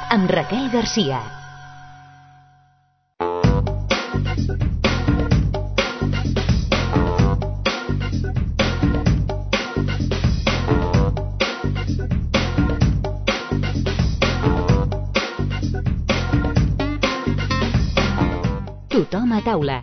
amb Raquel Garcia. Tothom a taula.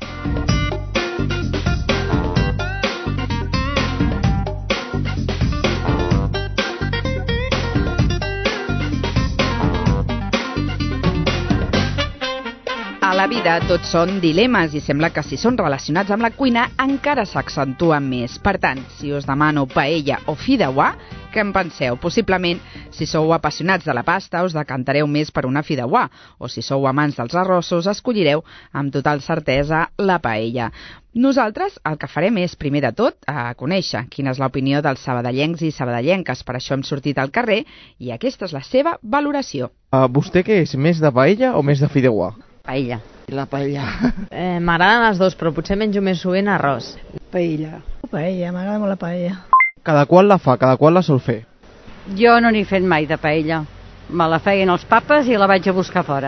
A la vida tots són dilemes i sembla que si són relacionats amb la cuina encara s'accentuen més. Per tant, si us demano paella o fideuà, què en penseu? Possiblement, si sou apassionats de la pasta, us decantareu més per una fideuà, o si sou amants dels arrossos, escollireu amb total certesa la paella. Nosaltres el que farem és, primer de tot, conèixer quina és l'opinió dels sabadellencs i sabadellenques. Per això hem sortit al carrer i aquesta és la seva valoració. Vostè què és, més de paella o més de fideuà? Paella. La paella. M'agraden les dues, però potser menjo més sovint arròs. Paella. Paella, m'agrada molt la paella. Cada qual la fa, cada qual la sol fer. Jo no n'he fet mai de paella. Me la feien els papes i la vaig a buscar fora.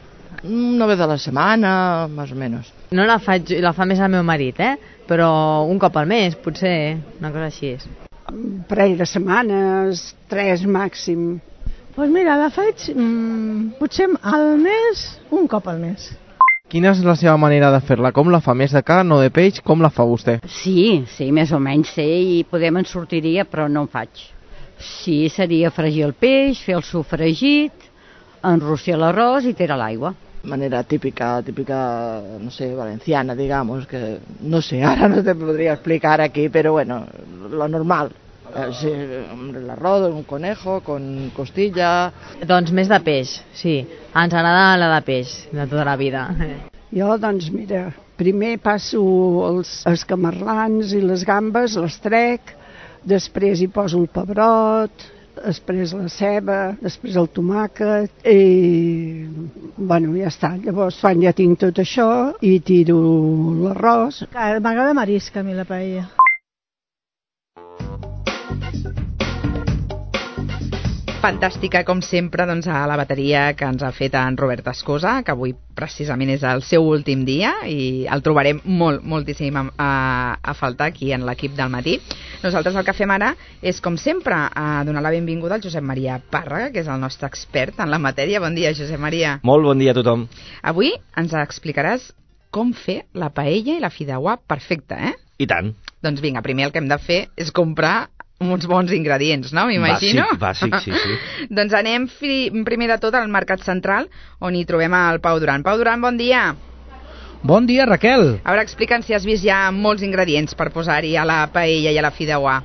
Una vez a la setmana, més o menys. No la faig, la fa més el meu marit, però un cop al mes, potser, una cosa així és. Un parell de setmanes, 3 màxim. Doncs mira, la faig potser al mes, un cop al mes. Quina és la seva manera de fer-la? Com la fa? Més de carn o de peix? Com la fa vostè? Sí, més o menys sé i poder me'n sortiria, però no en faig. Sí, seria fregir el peix, fer el sofregit, enrossir l'arròs i tirar l'aigua. Manera típica, no sé, valenciana, digamos, que no sé, ara no te podria explicar aquí, però bueno, lo normal. Sí, l'arròs, un conejo, con costilla... Doncs més de peix, sí. Ens agrada la de peix, de tota la vida. Jo, doncs, mira, primer passo els escamarlans i les gambes, les trec, després hi poso el pebrot, després la ceba, després el tomàquet i, bueno, ja està. Llavors, quan ja tinc tot això, i tiro l'arròs. M'agrada marisc, a mi, la paella. Fantàstica, com sempre, doncs, a la bateria que ens ha fet en Robert Escosa, que avui precisament és el seu últim dia i el trobarem moltíssim a faltar aquí en l'equip del matí. Nosaltres el que fem ara és, com sempre, donar la benvinguda al Josep Maria Pàrraga, que és el nostre expert en la matèria. Bon dia, Josep Maria. Molt bon dia a tothom. Avui ens explicaràs com fer la paella i la fideuà perfecta, I tant. Doncs vinga, primer el que hem de fer és comprar uns bons ingredients, no? M'imagino. Bàsic, sí. Doncs anem primer de tot al Mercat Central, on hi trobem el Pau Duran. Pau Duran, bon dia. Bon dia, Raquel. A veure, explica'ns si has vist ja molts ingredients per posar-hi a la paella i a la fideuà.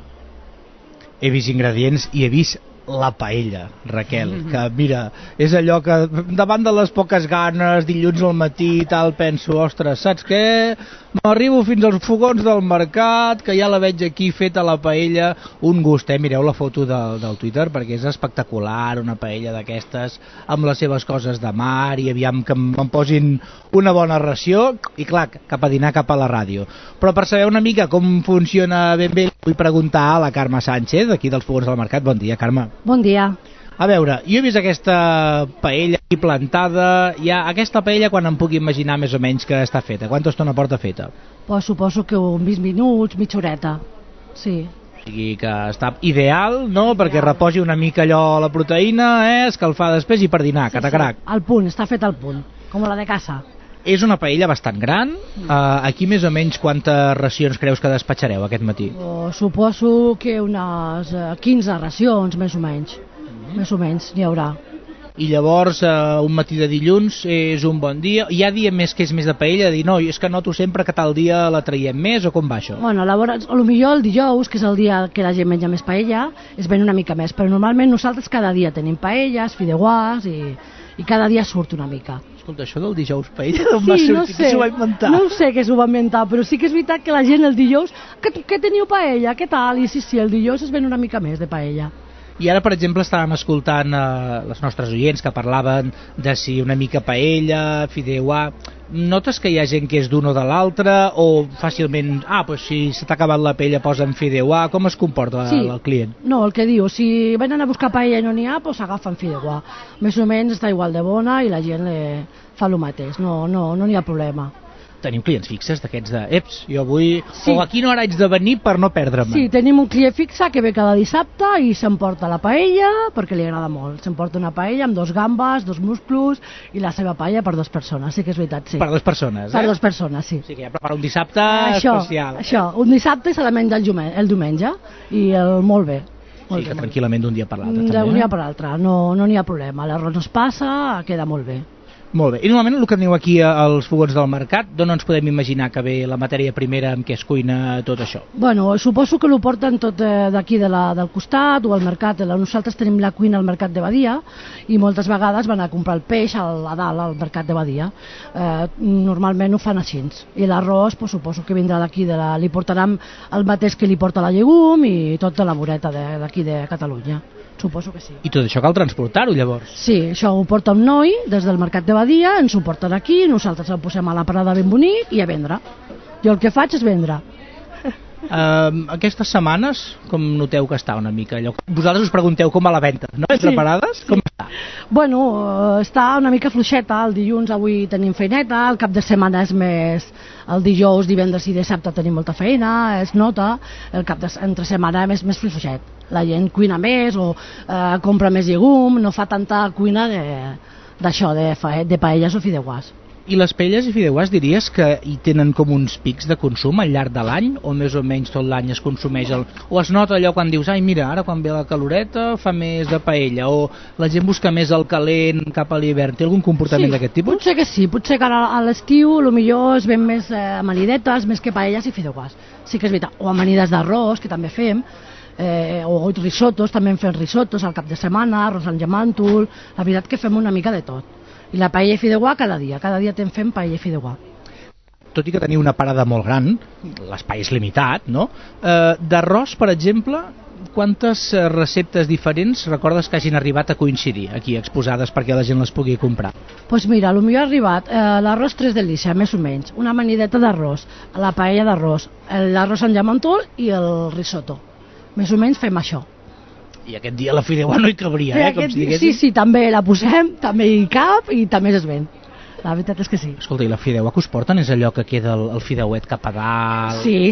He vist ingredients i he vist la paella, Raquel, que mira, és allò que davant de les poques ganes, dilluns al matí i tal, penso, ostres, saps què? M'arribo fins als fogons del mercat, que ja la veig aquí feta la paella, un gust, mireu la foto del Twitter, perquè és espectacular, una paella d'aquestes, amb les seves coses de mar, i aviam que em posin una bona ració, i clar, cap a dinar, cap a la ràdio. Però per saber una mica com funciona ben bé, vull preguntar a la Carme Sánchez, aquí dels fogons del mercat. Bon dia, Carme. Bon dia. A veure, jo he vist aquesta paella aquí plantada, aquesta paella quan em puc imaginar més o menys que està feta, quanta estona porta feta? Pues suposo que uns 20 minuts, mitja horeta, sí. O sigui que està ideal, no?, perquè reposi una mica allò la proteïna, escalfar després i per dinar, catacrac. Sí, al punt, està fet al punt, com la de casa. És una paella bastant gran. Aquí més o menys quantes racions creus que despatxareu aquest matí? Suposo que unes 15 racions, més o menys. Més o menys, n'hi haurà. I llavors un matí de dilluns és un bon dia. Hi ha dia més que és més de paella, de dir no, és que noto sempre que tal dia la traiem més, o com va això? Bueno, potser el dijous, que és el dia que la gent menja més paella, es ven una mica més, però normalment nosaltres cada dia tenim paelles, fideuàs i cada dia surt una mica. Escolta, això del dijous paella d'on va sortir? Qui s'ho va inventar? No sé què s'ho va inventar, però sí que és veritat que la gent el dijous, que teniu paella, què tal? I sí, el dijous es ven una mica més de paella. I ara, per exemple, estàvem escoltant les nostres oients que parlaven de si una mica paella, fideuà. Notes que hi ha gent que és d'un o de l'altre, o fàcilment, doncs si se t'ha acabat la paella posa'm fideuà? Com es comporta el client? No, el que diu, si venen a buscar paella i no n'hi ha, doncs agafen fideuà. Més o menys està igual de bona i la gent fa el mateix, no n'hi ha problema. Tenim clients fixes d'aquests jo vull... Sí. O a quina hora haig de venir per no perdre'm? Sí, tenim un client fixe que ve cada dissabte i s'emporta la paella perquè li agrada molt. S'emporta una paella amb 2 gambes, 2 musclos i la seva paella per 2 persones, sí que és veritat, sí. Per 2 persones, Per 2 persones, sí. O sigui que ja prepara un dissabte especial. Això, un dissabte se la menja el diumenge i molt bé. Sí, que tranquil·lament d'un dia per l'altre. D'un dia per l'altre, no n'hi ha problema. L'arròs no es passa, queda molt bé. Molt bé. I normalment el que teniu aquí als fogons del mercat, d'on ens podem imaginar que ve la matèria primera amb què es cuina tot això? Bueno, suposo que l'ho porten tot d'aquí del costat o al mercat. Nosaltres tenim la cuina al mercat de Badia i moltes vegades van a comprar el peix a dalt al mercat de Badia. Normalment ho fan així. I l'arròs, suposo que vindrà d'aquí, li portaran el mateix que li porta la llegum i tota la voreta d'aquí de Catalunya. Suposo que sí. I tot això cal transportar-ho, llavors? Sí, això ho porta un noi des del mercat de Badia, ens ho porten aquí, nosaltres el posem a la parada ben bonic i a vendre. Jo el que faig és vendre. Aquestes setmanes, com noteu que està una mica allò? Vosaltres us pregunteu com va la venda, no? Entre parades? Com està? Bueno, està una mica fluixeta. El dilluns avui tenim feineta, el cap de setmana és més... El dijous, divendres i dissabte tenim molta feina, es nota. El cap entre setmana és més fluixet. La gent cuina més o compra més llegum, no fa tanta cuina d'això, de paelles o fideuàs. I les paelles i fideuàs diries que hi tenen com uns pics de consum al llarg de l'any, o més o menys tot l'any es consumeix o es nota allò quan dius, ai mira, ara quan ve la caloreta fa més de paella, o la gent busca més el calent cap a l'hivern? Té algun comportament d'aquest tipus? Potser que sí, potser que ara a l'estiu potser es ven més amanidetes, més que paelles i fideuàs. Sí que és veritat, o amanides d'arròs, que també fem, o risotos, també en fem risotos al cap de setmana, arròs amb llamàntol, la veritat que fem una mica de tot. I la paella i fideuà cada dia fem paella i fideuà. Tot i que teniu una parada molt gran, l'espai és limitat, no? D'arròs, per exemple, quantes receptes diferents recordes que hagin arribat a coincidir aquí exposades perquè la gent les pugui comprar? Doncs mira, potser ha arribat l'arròs 3 delícia, més o menys, una amanideta d'arròs, la paella d'arròs, l'arròs amb llamàntol i el risotto. Més o menys fem això. I aquest dia la fideuà no hi cabria, com si diguéssim. Sí, també la posem, també hi cap i també es ven. La veritat és que sí. Escolta, i la fideuà que us porten és allò que queda el fideuet cap a dalt? Sí,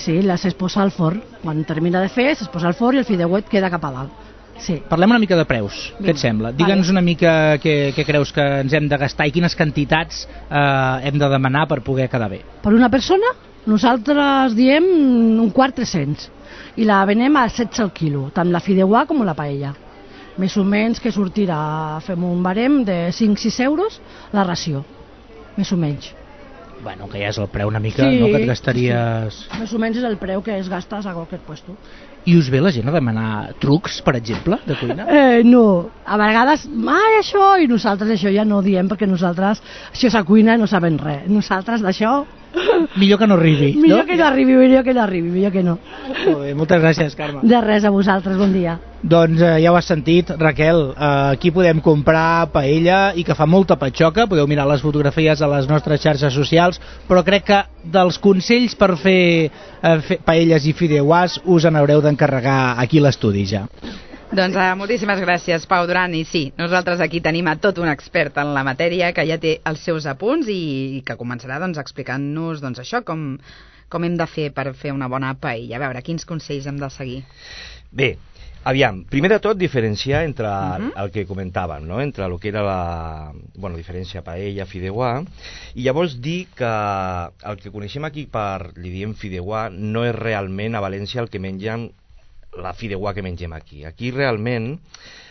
es posa al forn. Quan termina de fer, es posa al forn i el fideuet queda cap a dalt. Sí. Parlem una mica de preus, què et sembla? Digue'ns una mica què creus que ens hem de gastar i quines quantitats hem de demanar per poder quedar bé. Per una persona, nosaltres diem un quart 300 i la venem a 16 al quilo, tant la fideuà com la paella. Més o menys que sortirà, fem un barem de 5-6 euros la ració, més o menys. Bueno, que ja és el preu una mica, sí, no, que et gastaries... Sí. Més o menys és el preu que es gastes a qualsevol puesto. I us ve la gent a demanar trucs, per exemple, de cuina? No, a vegades, això, i nosaltres això ja no ho diem perquè nosaltres, això és a cuina, no sabem res. Nosaltres d'això... Millor que no arribi, no? Millor que no arribi, millor que no. Molt bé, moltes gràcies, Carme. De res, a vosaltres, bon dia. Doncs ja ho has sentit, Raquel, aquí podem comprar paella i que fa molta patxoca, podeu mirar les fotografies a les nostres xarxes socials, però crec que dels consells per fer paelles i fideuàs us en haureu d'encarregar aquí a l'estudi ja. Doncs moltíssimes gràcies, Pau Duran, i sí, nosaltres aquí tenim a tot un expert en la matèria que ja té els seus apunts i que començarà explicant-nos això, com hem de fer per fer una bona paella. A veure, quins consells hem de seguir? Bé, aviam, primer de tot diferenciar entre el que comentàvem, no? Entre el que era la diferència paella, fideuà, i llavors dir que el que coneixem aquí li diem fideuà no és realment a València el que mengen la fideuà que mengem aquí. Aquí realment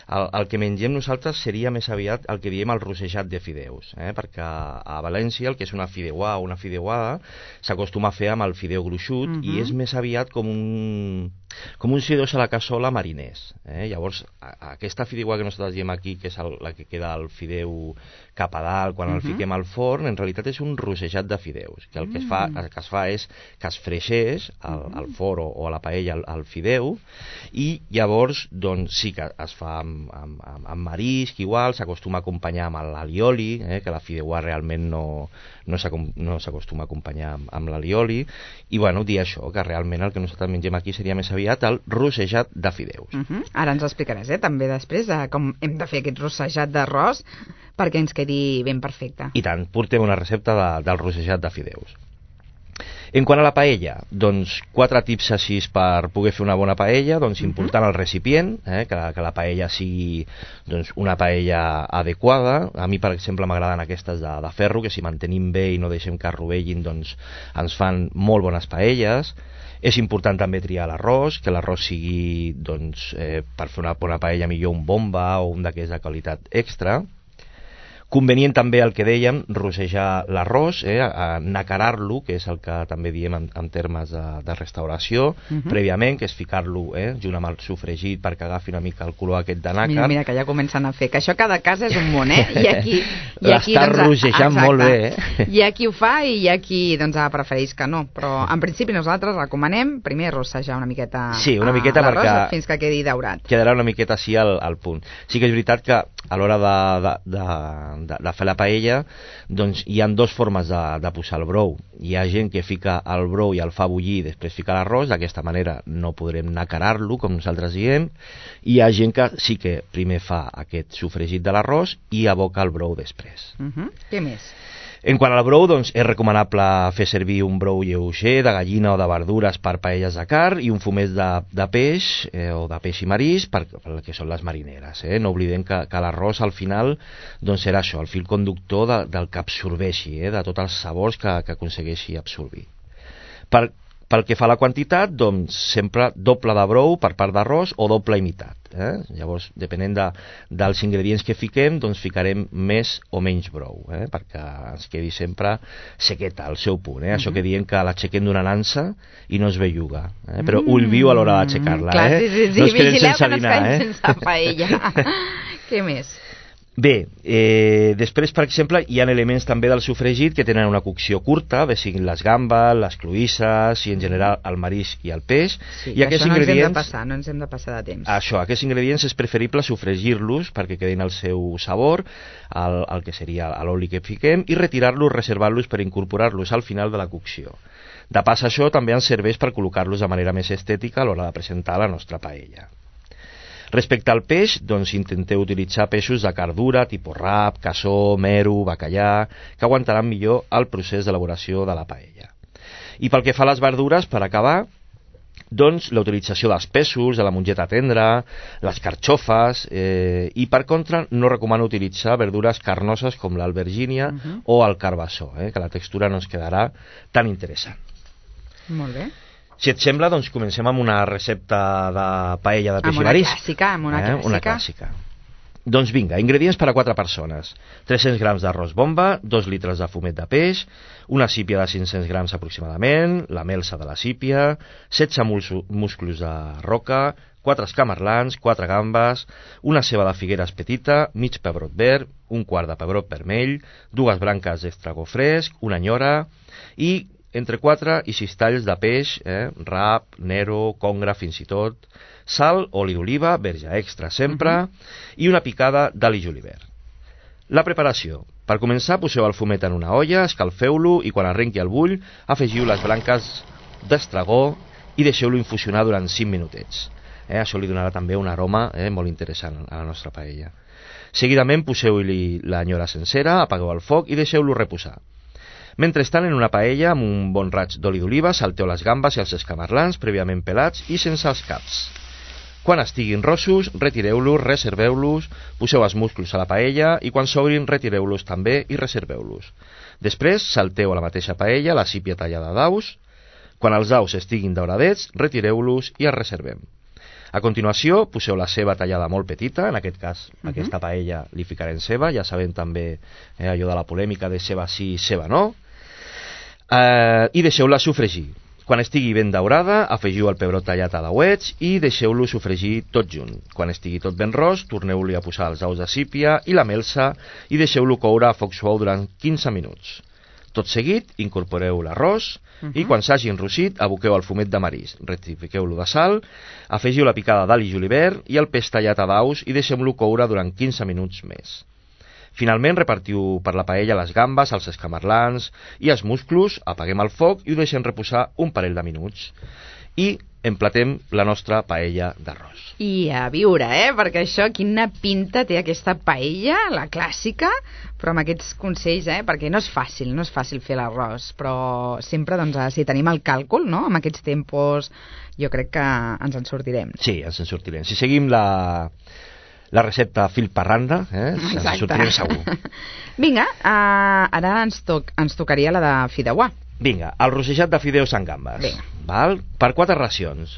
el que mengem nosaltres seria més aviat el que diem el rossejat de fideus, perquè a València el que és una fideuà o una fideuada s'acostuma a fer amb el fideu gruixut i és més aviat com un fideus a la cassola mariners. Llavors, aquesta fideuà que nosaltres diem aquí, que és la que queda el fideu cap a dalt quan el fiquem al forn, en realitat és un rossejat de fideus, que el que es fa és que es freixeix al forn o a la paella el fideu, i llavors doncs sí que es fa amb marisc igual, s'acostuma a acompanyar amb l'alioli, que la fideuà realment no s'acostuma a acompanyar amb l'alioli, i bueno, dir això, que realment el que nosaltres mengem aquí seria més aviat el rossejat de fideus. Ara ens explicaràs també després com hem de fer aquest rossejat d'arròs perquè ens quedi ben perfecte. I tant, portem una recepta del rossejat de fideus. En quant a la paella, doncs 4 tips així per poder fer una bona paella, doncs important el recipient, que la paella sigui doncs, una paella adequada. A mi, per exemple, m'agraden aquestes de ferro, que si mantenim bé i no deixem que es rovellin, doncs ens fan molt bones paelles. És important també triar l'arròs, que l'arròs sigui, doncs, per fer una bona paella millor un bomba o un d'aquells de qualitat extra. Convenient també el que dèiem, rossejar l'arròs, nacarar-lo, que és el que també diem en termes de restauració, prèviament, que és ficar-lo junt amb el sofregit perquè agafi una mica el color aquest de nàcar. Mira, que ja comencen a fer, que això cada casa és un món, I aquí l'està rossejant molt bé, Hi ha qui ho fa i hi ha qui prefereix que no, però en principi nosaltres recomanem primer rossejar una miqueta l'arròs fins que quedi daurat. Quedarà una miqueta així al punt. Sí que és veritat que a l'hora de fer la paella, doncs hi ha 2 formes de posar el brou. Hi ha gent que fica el brou i el fa bullir i després fica l'arròs, d'aquesta manera no podrem nacarar-lo, com nosaltres diem, i hi ha gent que sí que primer fa aquest sofregit de l'arròs i aboca el brou després. Què més? En quant al brou, doncs és recomanable fer servir un brou lleuger de gallina o de verdures per paelles de carn i un fumet de peix o de peix i marisc per el que són les marineres. No oblidem que l'arròs al final doncs serà això, el fil conductor del que absorbeixi, de tots els sabors que aconsegueixi absorbir. Pel que fa a la quantitat, doncs sempre doble de brou per part d'arròs o doble i meitat. Llavors, depenent dels ingredients que fiquem, doncs ficarem més o menys brou, perquè ens quedi sempre sequeta al seu punt. Això que diem que l'aixequem d'una nansa i no es belluga, però ull viu a l'hora d'aixecar-la. Clar, sí, no es queden vigileu sense que no es dinar. quedin sense paella. Què més? Bé, després, per exemple, hi ha elements també del sofregit que tenen una cocció curta, bé siguin les gambes, les cloïsses i en general el marisc i el peix. Sí, I aquests ingredients, no ens hem de passar de temps. Això, aquests ingredients és preferible sofregir-los perquè quedin el seu sabor, el que seria l'oli que fiquem, i retirar-los, reservar-los per incorporar-los al final de la cocció. De pas, això també ens serveix per col·locar-los de manera més estètica a l'hora de presentar la nostra paella. Respecte al peix, doncs intenteu utilitzar peixos de carn dura, tipus rap, cassó, mero, bacallà, que aguantaran millor el procés d'elaboració de la paella. I pel que fa a les verdures, per acabar, doncs la utilització dels pèsols, de la mongeta tendra, les carxofes, i per contra no recomano utilitzar verdures carnoses com l'albergínia o el carbassó, que la textura no ens quedarà tan interessant. Molt bé. Si et sembla, doncs comencem amb una recepta de paella de peix i marisc. Amb una clàssica. Doncs vinga, ingredients per a 4 persones. 300 grams d'arròs bomba, 2 litres de fumet de peix, una sípia de 500 grams aproximadament, la melsa de la sípia, 16 musclos de roca, 4 escamarlans, 4 gambes, una ceba de figueres petita, mig pebrot verd, un quart de pebrot vermell, 2 branques d'estragó fresc, una nyora i entre 4 i 6 talls de peix, rap, nero, congre, fins i tot, sal, oli d'oliva, verge extra sempre, i una picada d'ali julivert. La preparació. Per començar, poseu el fumet en una olla, escalfeu-lo i quan arrenqui el bull, afegiu les branques d'estragó i deixeu-lo infusionar durant 5 minutets. Això li donarà també un aroma molt interessant a la nostra paella. Seguidament, poseu-li la nyora sencera, apagueu el foc i deixeu-lo reposar. Mentrestant, en una paella amb un bon raig d'oli d'oliva, salteu les gambes i els escamarlans prèviament pelats i sense els caps. Quan estiguin rossos, retireu-los, reserveu-los, poseu els musclos a la paella i quan s'obrin, retireu-los també i reserveu-los. Després, salteu a la mateixa paella la sípia tallada daus. Quan els daus estiguin dauradets, retireu-los i els reservem. A continuació, poseu la ceba tallada molt petita, en aquest cas, aquesta paella li ficarem ceba, ja sabem també allò de la polèmica de ceba sí, ceba no, i deixeu-la sofregir. Quan estigui ben daurada, afegiu el pebrot tallat a dauets i deixeu-lo sofregir tot junt. Quan estigui tot ben ros, torneu-li a posar els ous de sípia i la melsa i deixeu-lo coure a foc suau durant 15 minuts. Tot seguit, incorporeu l'arròs i quan s'hagi enrossit, aboqueu el fumet de marisc, rectifiqueu-lo de sal, afegiu la picada d'all i julivert i el peix tallat a daus i deixem-lo coure durant 15 minuts més. Finalment, repartiu per la paella les gambes, els escamarlans i els musclos, apaguem el foc i ho deixem reposar un parell de minuts. I emplatem la nostra paella d'arròs. I a viure, perquè això, quina pinta té aquesta paella, la clàssica, però amb aquests consells, perquè no és fàcil fer l'arròs, però sempre, doncs, si tenim el càlcul, no?, amb aquests tempos, jo crec que ens en sortirem. Sí, ens en sortirem. Si seguim la recepta fil parranda, ens sortirem segur. Vinga, ara ens tocaria la de fideuà. Vinga, el rossejat de fideus amb gambes. Val? Per 4 racions.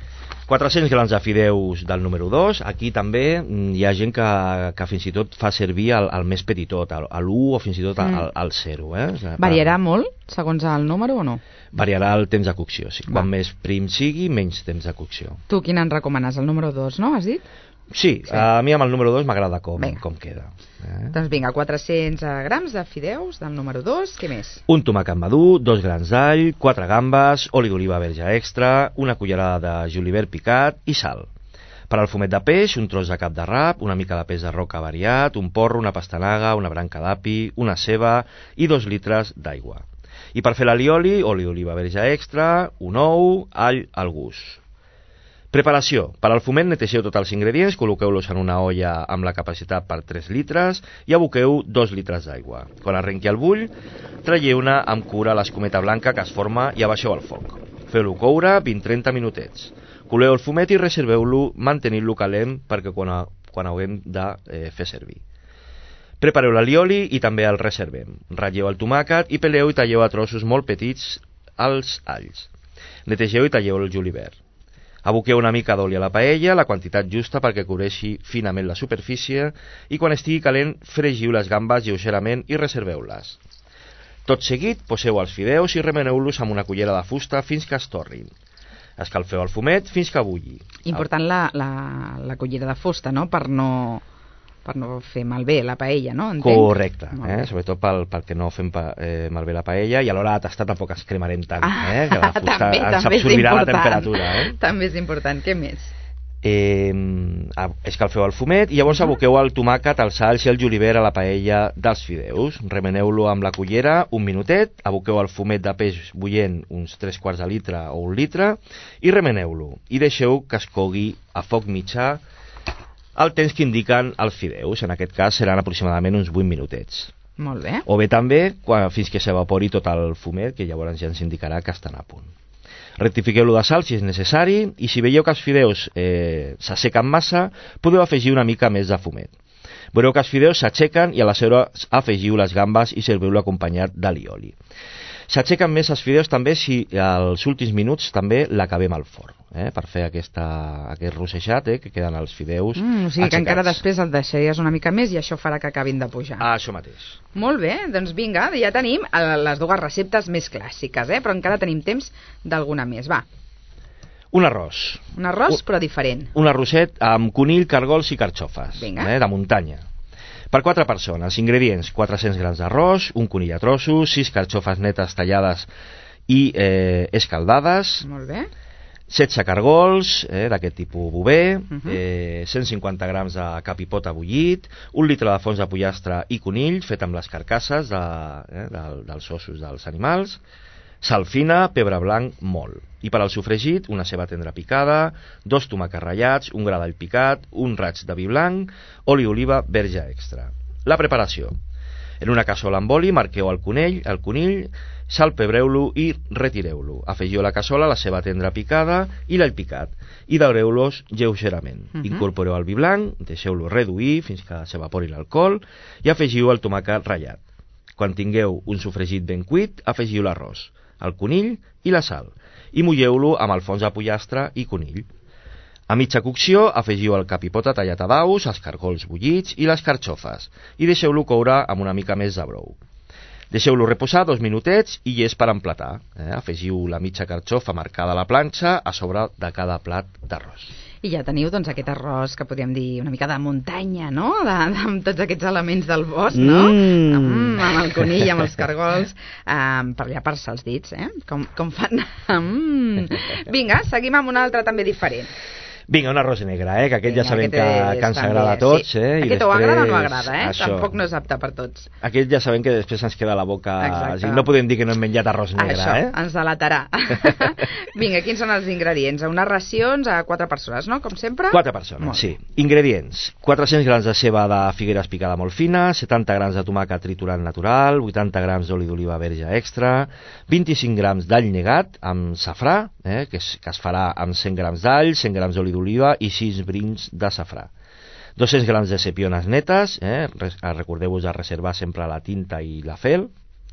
400 grams de fideus del número 2. Aquí també hi ha gent que fins i tot fa servir el més petitot, l'1 o fins i tot el 0. Variarà molt segons el número o no? Variarà el temps de cocció. Sí. Quan més prim sigui, menys temps de cocció. Tu quin en recomanes? El número 2, no? Has dit? Sí, a mi amb el número 2 m'agrada com queda. Doncs vinga, 400 grams de fideus del número 2, què més? Un tomàquet madur, 2 grans d'all, 4 gambes, oli d'oliva verge extra, una cullerada de julivert picat i sal. Per al fumet de peix, un tros de cap de rap, una mica de peix de roca variat, un porro, una pastanaga, una branca d'api, una ceba i 2 litres d'aigua. I per fer l'alioli, oli d'oliva verge extra, un ou, all al gust. Preparació. Per al fumet netegeu tots els ingredients, col·loqueu-los en una olla amb la capacitat per 3 litres i aboqueu 2 litres d'aigua. Quan arrenqui el bull, traieu-ne amb cura l'escumeta blanca que es forma i abaixeu el foc. Feu-lo coure 20-30 minutets. Coleu el fumet i reserveu-lo mantenint-lo calent perquè quan haguem de fer servir. Prepareu l'alioli i també el reservem. Ratlleu el tomàquet i peleu i talleu a trossos molt petits els alls. Netegeu i talleu el julivert. Aboqueu una mica d'oli a la paella, la quantitat justa perquè cobreixi finament la superfície i quan estigui calent fregiu les gambes lleugerament i reserveu-les. Tot seguit poseu els fideus i remeneu-los amb una cullera de fusta fins que es torrin. Escalfeu el fumet fins que bulli. Important la cullera de fusta, no?, per no fer malbé la paella, no? Entenc? Correcte, sobretot perquè no fem malbé la paella i a l'hora de tastar tampoc ens cremarem tant, que la fusta ens absorbirà la temperatura. També és important, què més? Escalfeu el fumet i llavors aboqueu el tomàquet, els alls i el julivert a la paella dels fideus. Remeneu-lo amb la cullera un minutet, aboqueu el fumet de peix bullent uns 3/4 de litre o 1 litre i remeneu-lo i deixeu que es cogui a foc mitjà el temps que indiquen els fideus. En aquest cas seran aproximadament uns 8 minutets. Molt bé. O bé també fins que s'evapori tot el fumet, que llavors ja ens indicarà que estan a punt. Rectifiqueu-lo de sal si és necessari i si veieu que els fideus s'assequen massa, podeu afegir una mica més de fumet. Veureu que els fideus s'aixequen i aleshores afegiu les gambes i serviu-lo acompanyat d'alioli. S'aixequen més els fideus també si als últims minuts també l'acabem al forn, per fer aquest rossejat que queden els fideus o sigui que encara després el deixaries una mica més i això farà que acabin de pujar. Això mateix. Molt bé, doncs vinga, ja tenim les dues receptes més clàssiques, però encara tenim temps d'alguna més, va. Un arròs. Un arròs però diferent. Un arrosset amb conill, cargols i carxofes, de muntanya. Per 4 persones, ingredients: 400 grams d'arròs, un conill a trossos, 6 carxofes netes tallades i escaldades, molt bé. 16 cargols d'aquest tipus bover, 150 grams de capipota bullit, 1 litre de fons de pollastre i conill fet amb les carcasses dels ossos dels animals, sal fina, pebre blanc molt. I per al sofregit, una ceba tendra picada, 2 tomàquets ratllats, un gra d'all picat, un raig de vi blanc, oli d'oliva verge extra. La preparació. En una cassola amb oli marqueu el conill, salpebreu-lo i retireu-lo. Afegiu a la cassola la ceba tendra picada i l'all picat i daureu-los lleugerament. Incorporeu el vi blanc, deixeu-lo reduir fins que s'evapori l'alcohol i afegiu el tomàquet ratllat. Quan tingueu un sofregit ben cuit, afegiu l'arròs, el conill i la sal i mulleu-lo amb el fons de pollastre i conill. A mitja cocció afegiu el capipota tallat a daus, els cargols bullits i les carxofes i deixeu-lo coure amb una mica més de brou. Deixeu-lo reposar 2 minutets i és per emplatar. Afegiu la mitja carxofa marcada a la planxa a sobre de cada plat d'arròs. I ja teniu doncs aquest arròs que podríem dir una mica de muntanya, no? Amb tots aquests elements del bosc, no? Amb el conill, amb els cargols, per allà per-se els dits, com fan. Vinga, seguim amb un altre també diferent. Vinga, un arròs negre, que aquest ja sabem que ens agrada a tots. Sí. Aquest o agrada o no agrada, tampoc no és apte per tots. Aquest ja sabem que després ens queda a la boca... No podem dir que no hem menjat arròs negre, Això, ens delatarà. Vinga, quins són els ingredients? Unes racions a 4 persones, no? Com sempre? 4 persones, sí. Ingredients: 400 grams de ceba de Figueres picada molt fina, 70 grams de tomàquet triturat natural, 80 grams d'oli d'oliva verge extra, 25 grams d'all negat amb safrà, que es farà amb 100 grams d'all, 100 grams d'oli d'oliva i 6 brins de safrà. 200 grams de sepiones netes, recordeu-vos de reservar sempre la tinta i la fel.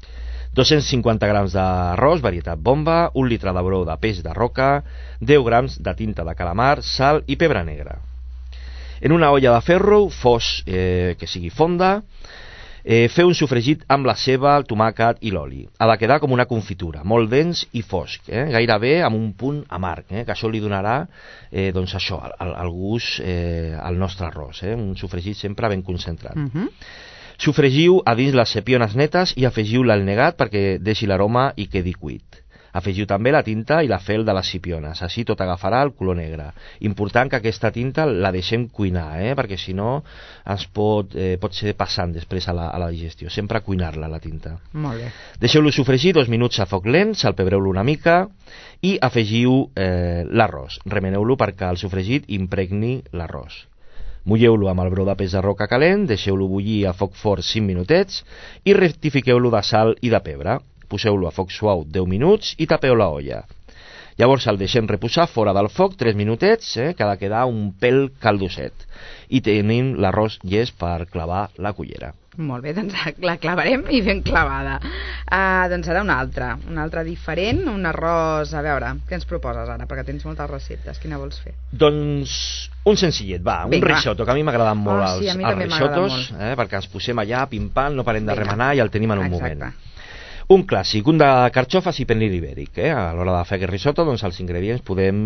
250 grams d'arròs, varietat bomba, 1 litre de brou de peix de roca, 10 grams de tinta de calamar, sal i pebre negre. En una olla de ferro, fos que sigui fonda, feu un sofregit amb la ceba, el tomàquet i l'oli. Ha de quedar com una confitura, molt dens i fosc, gairebé amb un punt amarg, que això li donarà doncs això, el gust al nostre arròs, un sofregit sempre ben concentrat. Sofregiu a dins les sepiones netes i afegiu l'all negat perquè deixi l'aroma i quedi cuit. Afegiu també la tinta i la fel de les sepiones, així tot agafarà el color negre. Important que aquesta tinta la deixem cuinar, perquè si no es pot ser passant després a la digestió. Sempre cuinar-la, la tinta. Molt bé. Deixeu-lo sofregir 2 minuts a foc lent, salpebreu-lo una mica i afegiu l'arròs. Remeneu-lo perquè el sofregit impregni l'arròs. Mulleu-lo amb el brou de peix de roca calent, deixeu-lo bullir a foc fort 5 minutets i rectifiqueu-lo de sal i de pebre. Poseu-lo a foc suau 10 minuts i tapeu la olla. Llavors el deixem reposar fora del foc 3 minutets, que ha de quedar un pèl caldosset. I tenim l'arròs llest per clavar la cullera. Molt bé, doncs la clavarem i ben clavada. Doncs ara un altre diferent, un arròs... A veure, què ens proposes ara? Perquè tens moltes receptes, quina vols fer? Doncs un senzillet, un risotto, que a mi m'agraden molt els risottos, perquè ens posem allà, pim-pam, no parem de remenar i el tenim en un moment. Un clàssic, un de carxofes i pernil ibèric. A l'hora de fer aquest risotto, doncs els ingredients podem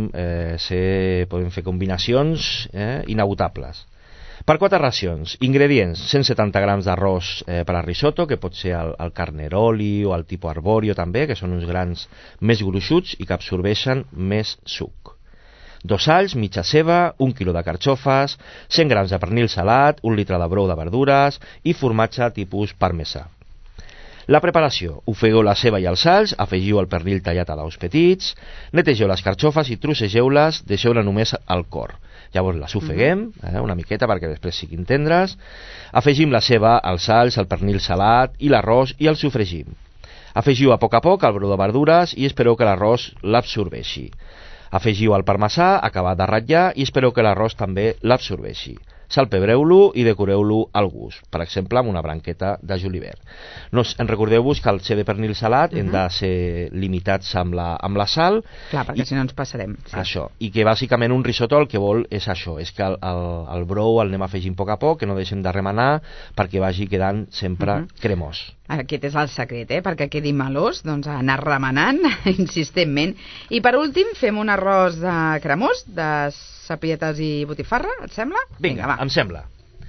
fer combinacions inagotables. Per 4 racions, ingredients: 170 grams d'arròs per a risotto, que pot ser el carneroli o el tipus arborio també, que són uns grans més gruixuts i que absorbeixen més suc. 2 alls, mitja ceba, 1 quilo de carxofes, 100 grams de pernil salat, 1 litre de brou de verdures i formatge tipus parmesà. La preparació: ofegueu la ceba i els alls, afegiu el pernil tallat a daus petits, netegeu les carxofes i trossegeu-les, deixeu-la només al cor. Llavors les ofeguem una miqueta perquè després siguin tendres, afegim la ceba, els alls, el pernil salat i l'arròs i el sofregim. Afegiu a poc el brou de verdures i espereu que l'arròs l'absorbeixi. Afegiu el parmesà acabat de ratllar i espereu que l'arròs també l'absorbeixi. Salpebreu-lo i decoreu-lo al gust, per exemple amb una branqueta de julivert. Recordeu-vos que al ser de pernil salat hem de ser limitats amb la sal. Clar, perquè si no ens passarem. Això, i que bàsicament un risotto el que vol és això, és que el brou el anem afegint a poc, que no deixem de remenar perquè vagi quedant sempre cremós. Aquest és el secret, perquè quedi melós, doncs anar remenant insistentment. I per últim fem un arròs cremós de sapietes i botifarra, et sembla? Vinga, va. Em sembla.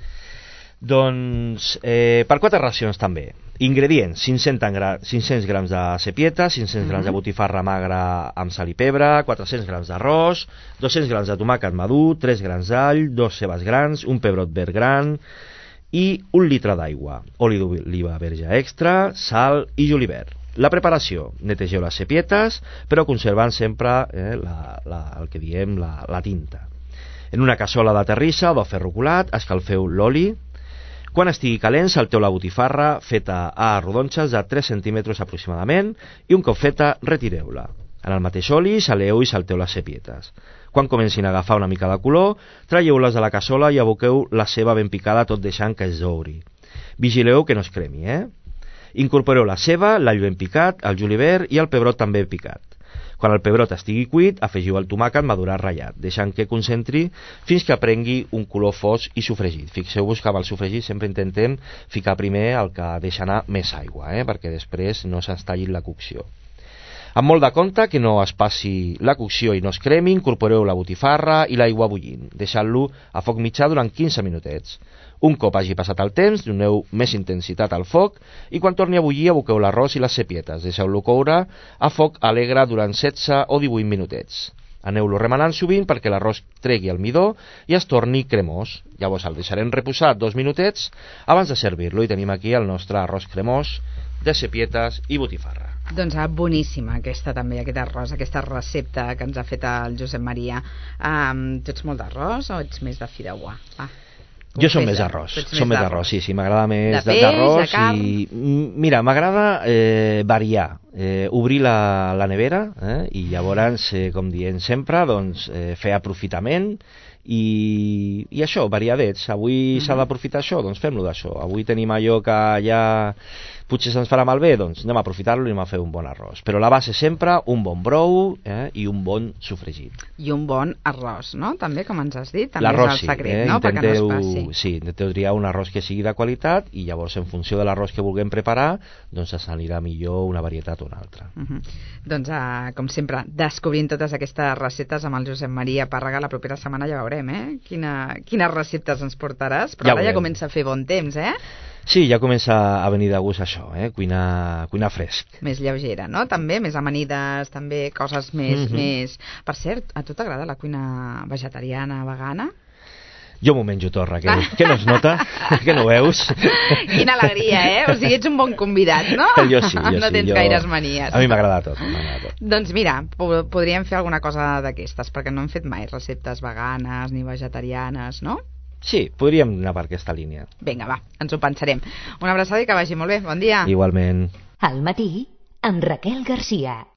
Doncs per 4 racions també. Ingredients: 500 grams de sapietes, 500 grams de botifarra magra amb sal i pebre, 400 grams d'arròs, 200 grams de tomàquet madur, 3 grans d'all, 2 cebes grans, un pebrot verd gran i 1 litre d'aigua, oli d'oliva verge extra, sal i julivert. La preparació: netegeu les sapietes, però conservant sempre el que diem la tinta. En una cassola de terrissa o de ferro colat escalfeu l'oli. Quan estigui calent, salteu la botifarra feta a rodonxes de 3 centímetres aproximadament i un cop feta, retireu-la. En el mateix oli saleu i salteu les sapietes. Quan comencin a agafar una mica de color, traieu-les de la cassola i aboqueu la ceba ben picada tot deixant que es douri. Vigileu que no es cremi, Incorporeu la ceba, l'all ben picat, el julivert i el pebrot també picat. Quan el pebrot estigui cuit, afegiu el tomàquet madurat ratllat, deixant que concentri fins que prengui un color fosc i sofregit. Fixeu-vos que amb el sofregit sempre intentem ficar primer el que deixa anar més aigua, perquè després no s'estalli la cocció. Amb molt de compte que no es passi la cocció i no es cremi, incorporeu la botifarra i l'aigua bullint, deixant-lo a foc mitjà durant 15 minutets. Un cop hagi passat el temps, doneu més intensitat al foc i quan torni a bullir aboqueu l'arròs i les cepietes. Deixeu-lo coure a foc alegre durant 16 o 18 minutets. Aneu-lo remenant sovint perquè l'arròs tregui el midó i es torni cremós. Llavors el deixarem reposar 2 minutets abans de servir-lo i tenim aquí el nostre arròs cremós de cepietes i botifarra. Doncs boníssima aquesta també, aquest arròs, aquesta recepta que ens ha fet el Josep Maria. Tu ets molt d'arròs o ets més de fideuà? Jo som més d'arròs, sí, m'agrada més d'arròs i mira, m'agrada variar, obrir la nevera i llavors, com diem sempre, doncs, fer aprofitament i això, variadets. Avui s'ha d'aprofitar això, doncs fem-lo d'això. Avui tenim allò que ja potser se'ns farà malbé, doncs anem a aprofitar-lo i anem a fer un bon arròs. Però la base sempre, un bon brou i un bon sofregit. I un bon arròs, no? També, com ens has dit, també l'arròs, és el secret, no? Perquè no es passi. Sí, intenteu triar un arròs que sigui de qualitat i llavors en funció de l'arròs que vulguem preparar, doncs ens anirà millor una varietat o una altra. Doncs, com sempre, descobrint totes aquestes receptes amb el Josep Maria Pàrraga. La propera setmana ja veurem, quines receptes ens portaràs, però ara ja comença a fer bon temps, Sí, ja comença a venir de gust això, cuinar fresc. Més lleugera, no? També, més amanides, també coses més... Per cert, a tu t'agrada la cuina vegetariana, vegana? Jo m'ho menjo tot, Raquel. Què no es nota? Que no veus? Quina alegria, O sigui, ets un bon convidat, no? Jo sí. No tens gaires manies. A mi m'agrada tot. Doncs mira, podríem fer alguna cosa d'aquestes, perquè no hem fet mai receptes veganes ni vegetarianes, no? Sí, podríem anar per aquesta línia. Vinga, va, ens ho pensarem. Una abraçada i que vagi molt bé. Bon dia. Igualment. Al matí, amb Raquel Garcia.